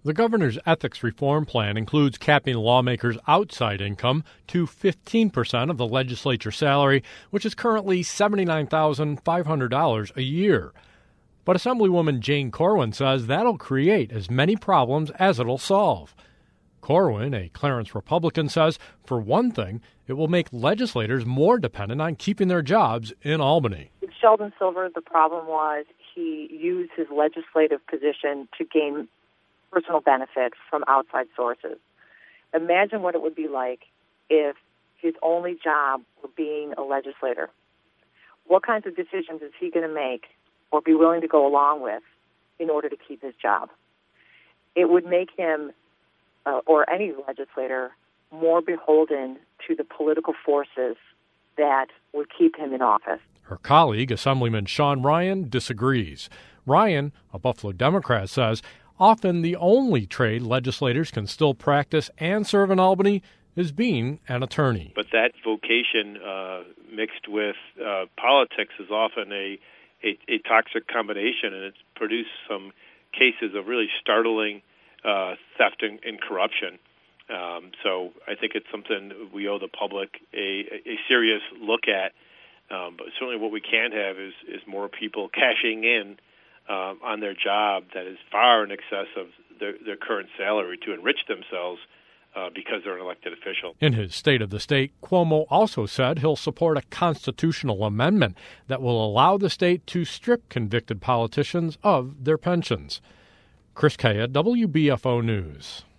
The governor's ethics reform plan includes capping lawmakers' outside income to 15% of the legislature salary, which is currently $79,500 a year. But Assemblywoman Jane Corwin says that'll create as many problems as it'll solve. Corwin, a Clarence Republican, says, for one thing, it will make legislators more dependent on keeping their jobs in Albany. With Sheldon Silver, the problem was he used his legislative position to gain personal benefit from outside sources. Imagine what it would be like if his only job were being a legislator. What kinds of decisions is he going to make or be willing to go along with in order to keep his job? It would make him, or any legislator, more beholden to the political forces that would keep him in office. Her colleague, Assemblyman Sean Ryan, disagrees. Ryan, a Buffalo Democrat, says often the only trade legislators can still practice and serve in Albany is being an attorney. But that vocation mixed with politics is often a toxic combination, and it's produced some cases of really startling theft and corruption. So I think it's something we owe the public a serious look at. But certainly what we can't have is more people cashing in on their job that is far in excess of their current salary to enrich themselves because they're an elected official. In his State of the State, Cuomo also said he'll support a constitutional amendment that will allow the state to strip convicted politicians of their pensions. Chris Kaya, WBFO News.